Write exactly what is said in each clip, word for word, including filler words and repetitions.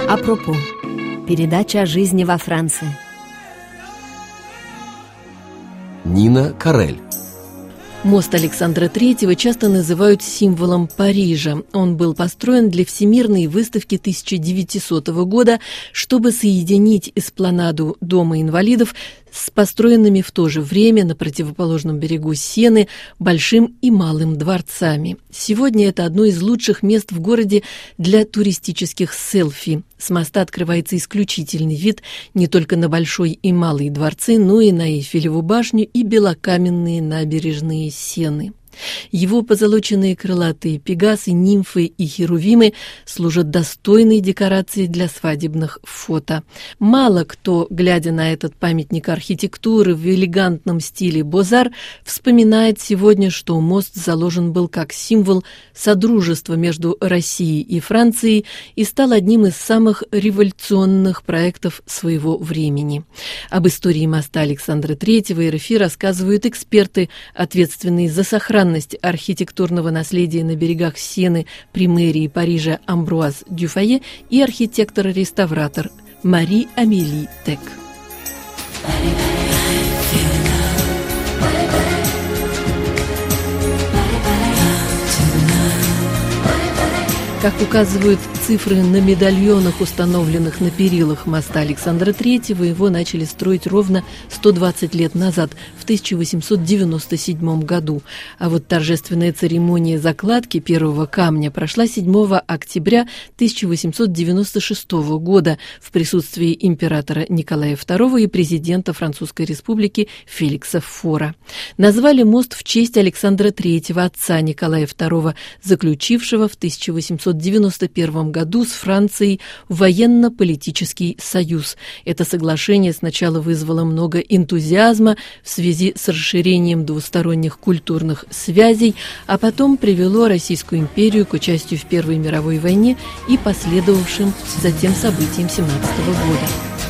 Апропо. Передача о жизни во Франции. Нина Карель. Мост Александра Третьего часто называют символом Парижа. Он был построен для Всемирной выставки тысяча девятисотого года, чтобы соединить эспланаду Дома инвалидов с построенными в то же время на противоположном берегу Сены Большим и Малым дворцами. Сегодня это одно из лучших мест в городе для туристических селфи. С моста открывается исключительный вид не только на Большой и Малый дворцы, но и на Эйфелеву башню и белокаменные набережные Сены. Его позолоченные крылатые пегасы, нимфы и херувимы служат достойной декорацией для свадебных фото. Мало кто, глядя на этот памятник архитектуры в элегантном стиле Бозар, вспоминает сегодня, что мост заложен был как символ содружества между Россией и Францией и стал одним из самых революционных проектов своего времени. Об истории моста Александра Третьего эр эф и рассказывают эксперты, ответственные за сохранность архитектурного наследия на берегах Сены при мэрии Парижа Амбруаз Дюфае и архитектор-реставратор Мари-Амели Тек. Как указывают цифры на медальонах, установленных на перилах моста Александра Третьего, его начали строить ровно сто двадцать лет назад, в тысяча восемьсот девяносто седьмом году. А вот торжественная церемония закладки первого камня прошла седьмого октября тысяча восемьсот девяносто шестого года в присутствии императора Николая Второго и президента Французской республики Феликса Фора. Назвали мост в честь Александра Третьего, отца Николая Второго, заключившего в тысяча восемьсот девяносто первом году с Францией военно-политический союз. Это соглашение сначала вызвало много энтузиазма в связи с расширением двусторонних культурных связей, а потом привело Российскую империю к участию в Первой мировой войне и последовавшим затем событиям семнадцатого года.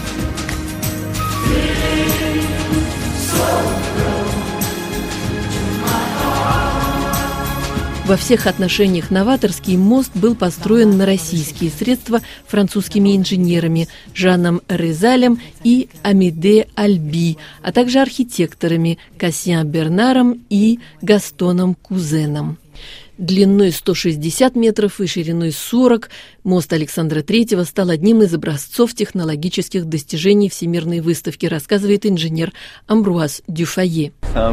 Во всех отношениях новаторский мост был построен на российские средства французскими инженерами Жаном Резалем и Амеде Альби, а также архитекторами Кассиан Бернаром и Гастоном Кузеном. Длиной сто шестьдесят метров и шириной сорок мост Александра Третьего стал одним из образцов технологических достижений Всемирной выставки, рассказывает инженер Амбруаз Дюфае. Это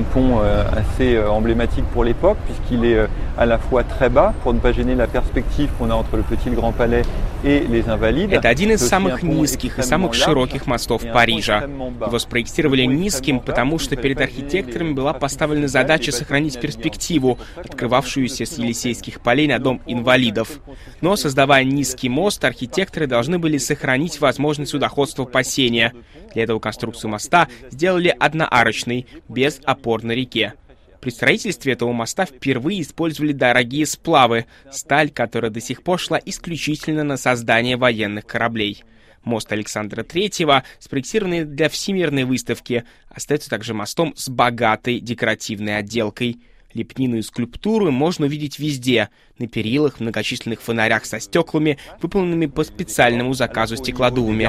один из самых низких и самых широких мостов Парижа. Его спроектировали низким, потому что перед архитекторами была поставлена задача сохранить перспективу, открывавшуюся с Елисейских полей на Дом инвалидов. Но, создавая низкий мост, архитекторы должны были сохранить возможность судоходства по Сене. Для этого конструкцию моста сделали одноарочной, без опор на реке. При строительстве этого моста впервые использовали дорогие сплавы, сталь, которая до сих пор шла исключительно на создание военных кораблей. Мост Александра Третьего, спроектированный для Всемирной выставки, остается также мостом с богатой декоративной отделкой. Лепнину и скульптуры можно увидеть везде — на перилах, в многочисленных фонарях со стеклами, выполненными по специальному заказу стеклодувами.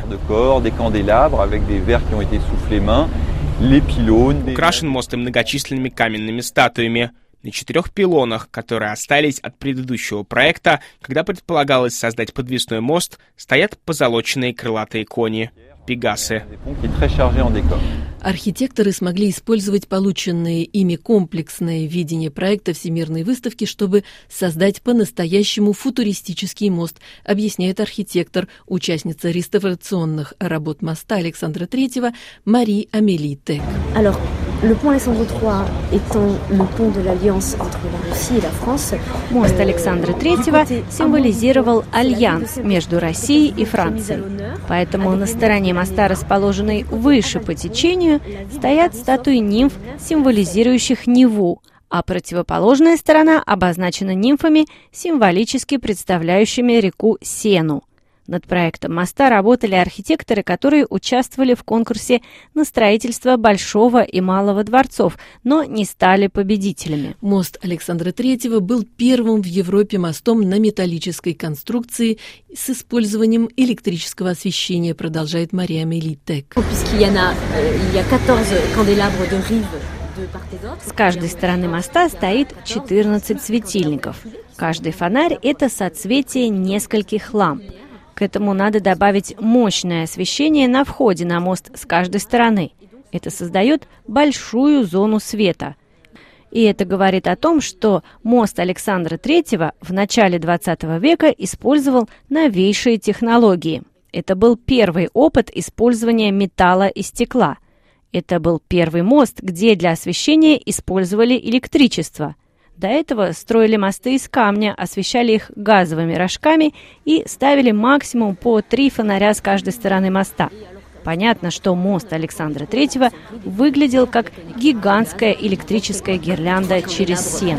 Украшен мост и многочисленными каменными статуями. На четырех пилонах, которые остались от предыдущего проекта, когда предполагалось создать подвесной мост, стоят позолоченные крылатые кони — пегасы. Архитекторы смогли использовать полученное ими комплексное видение проекта Всемирной выставки, чтобы создать по-настоящему футуристический мост, объясняет архитектор, участница реставрационных работ моста Александра Третьего Мари-Амели Тек. Le pont Alexandre trois étant le pont de l'alliance entre la Russie et la France, мост Александра Третьего символизировал альянс между Россией и Францией. Поэтому на стороне моста, расположенной выше по течению, стоят статуи нимф, символизирующих Неву, а противоположная сторона обозначена нимфами, символически представляющими реку Сену. Над проектом моста работали архитекторы, которые участвовали в конкурсе на строительство Большого и Малого дворцов, но не стали победителями. Мост Александра Третьего был первым в Европе мостом на металлической конструкции с использованием электрического освещения, продолжает Мари-Амелие Тек. С каждой стороны моста стоит четырнадцать светильников. Каждый фонарь – это соцветие нескольких ламп. К этому надо добавить мощное освещение на входе на мост с каждой стороны. Это создает большую зону света. И это говорит о том, что мост Александра Третьего в начале двадцатого века использовал новейшие технологии. Это был первый опыт использования металла и стекла. Это был первый мост, где для освещения использовали электричество. До этого строили мосты из камня, освещали их газовыми рожками и ставили максимум по три фонаря с каждой стороны моста. Понятно, что мост Александра Третьего выглядел как гигантская электрическая гирлянда через сено.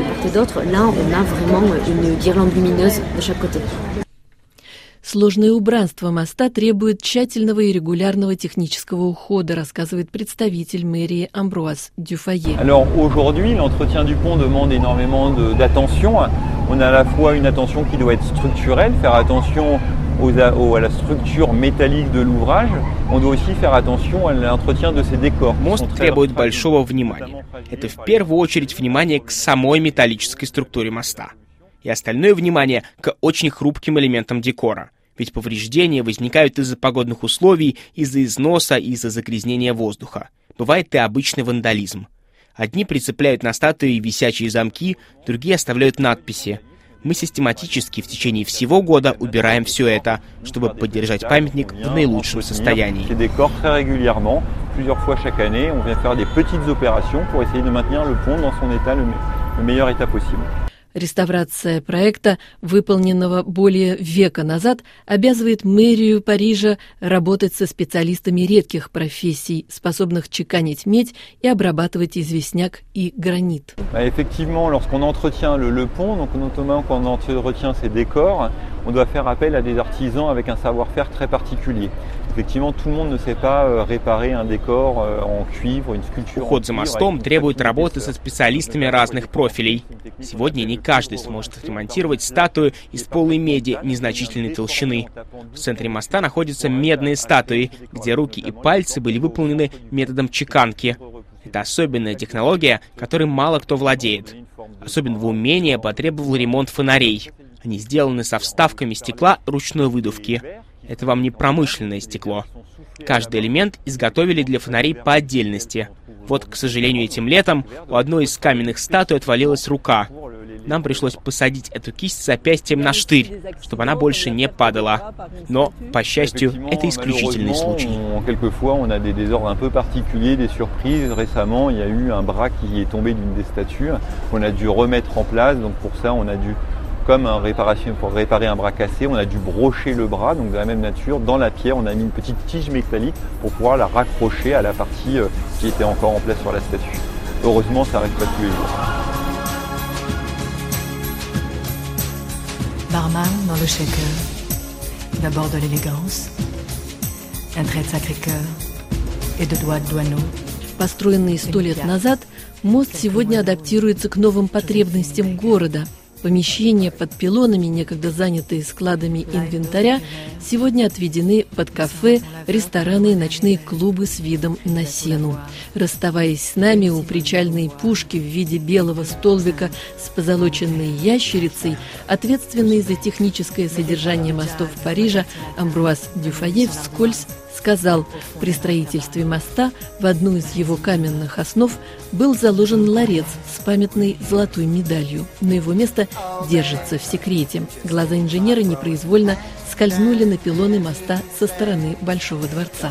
Сложное убранство моста требует тщательного и регулярного технического ухода, рассказывает представитель мэрии Амбруаз Дюфае. Alors aujourd'hui, l'entretien du pont demande énormément de, d'attention. On a à la fois une attention qui doit être structurelle, faire attention aux, aux, à la structure métallique de l'ouvrage. On doit aussi faire attention à l'entretien de ses décors. Мост требует большого внимания. Это в первую очередь внимание к самой металлической структуре моста. И остальное внимание к очень хрупким элементам декора. Ведь повреждения возникают из-за погодных условий, из-за износа и из-за загрязнения воздуха. Бывает и обычный вандализм. Одни прицепляют на статуи висячие замки, другие оставляют надписи. Мы систематически в течение всего года убираем все это, чтобы поддержать памятник в наилучшем состоянии. Реставрация проекта, выполненного более века назад, обязывает мэрию Парижа работать со специалистами редких профессий, способных чеканить медь и обрабатывать известняк и гранит. Effectivement, lorsqu'on entretient le, le pont, donc notamment quand on entretient ses décors, on doit faire appel à des artisans avec un savoir-faire très particulier. Effectivement, tout le monde ne sait pas réparer un décor en cuivre, une sculpture. Уход за мостом требует работы со специалистами разных профилей. Сегодня не каждый сможет отремонтировать статую из полой меди незначительной толщины. В центре моста находятся медные статуи, где руки и пальцы были выполнены методом чеканки. Это особенная технология, которой мало кто владеет. Особенного умения потребовал ремонт фонарей. Они сделаны со вставками стекла ручной выдувки. Это вам не промышленное стекло. Каждый элемент изготовили для фонарей по отдельности. Вот, к сожалению, этим летом у одной из каменных статуй отвалилась рука. Нам пришлось посадить эту кисть с запястьем на штырь, чтобы она больше не падала. Но, по счастью, это исключительный случай. Quelquefois, on a des désordres un peu particuliers, des surprises. Récemment, il y a eu un bras qui est tombé d'une des statues qu'on a dû remettre en place. Donc pour ça, on a dû, comme un réparation, pour réparer un bras cassé, on a dû brocher le bras, donc de la même nature. Dans la pierre, on a mis une petite tige métallique pour pouvoir la raccrocher à la partie qui était encore en place sur la statue. Heureusement, ça n'arrive pas tous les jours. Barman dans le shaker, d'abord de l'élégance, un trait de Sacré-Cœur et de doigts de Douaneau. Построенный сто лет назад, мост сегодня адаптируется к новым потребностям города. Помещения под пилонами, некогда занятые складами инвентаря, сегодня отведены под кафе, рестораны и ночные клубы с видом на Сену. Расставаясь с нами у причальной пушки в виде белого столбика с позолоченной ящерицей, ответственный за техническое содержание мостов Парижа Амбруаз Дюфае вскользь сказал, при строительстве моста в одну из его каменных основ был заложен ларец с памятной золотой медалью, но его место держится в секрете. Глаза инженера непроизвольно скользнули на пилоны моста со стороны Большого дворца.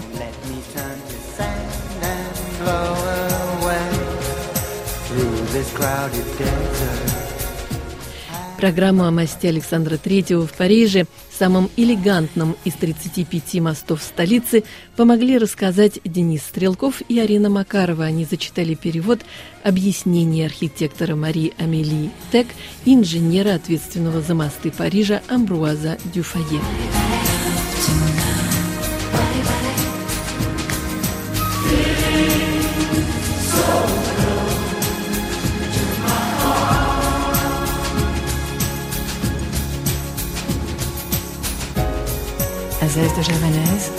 Программу о мосте Александра Третьего в Париже, самом элегантном из тридцати пяти мостов столицы, помогли рассказать Денис Стрелков и Арина Макарова. Они зачитали перевод объяснений архитектора Мари-Амелие Тек и инженера, ответственного за мосты Парижа, Амбруаза Дюфае. Azès de Javanaise,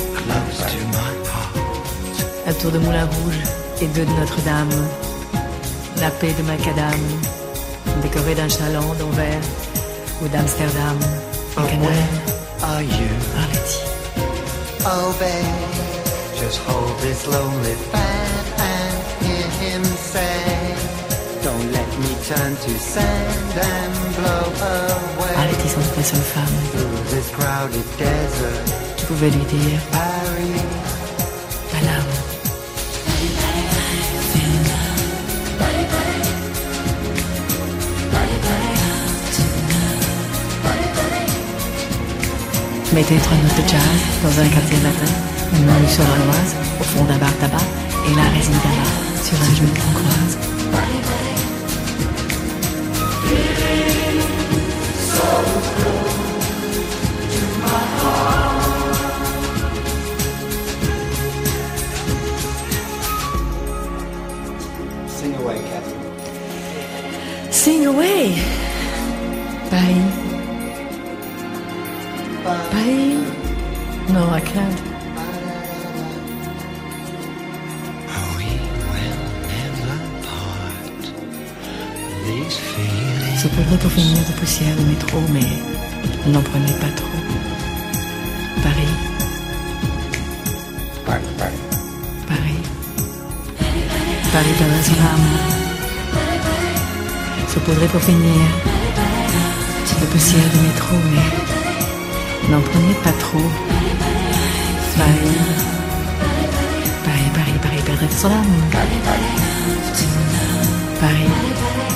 un tour de Moulin Rouge et deux de Notre-Dame, la paix de Macadam, décoré d'un chaland d'Anvers ou d'Amsterdam, en Canada. Are you? Arletty. Oh babe, just hold this lonely fan and hear him say, don't let me turn to sand and blow away. Arletty sans doute la seule femme Through this crowded desert, qui pouvait lui dire Paris. Paname. Mettez trois notes de jazz dans un quartier latin, une menu sur l'Oise, au fond d'un bar tabac, et la résine tabac sur un genou qu'on croise. Sing away, Catherine. Sing away! Paris. Paris? No, I can't. Se pourrait pour finir de poussière de métro, mais n'en prenez pas trop. Paris. Paris, Paris. Paris. Paris perdrait son âme. Se pourrait pour finir de poussière de métro, mais n'en prenez pas trop. Paris. Paris, Paris, Paris perdrait son âme. Paris.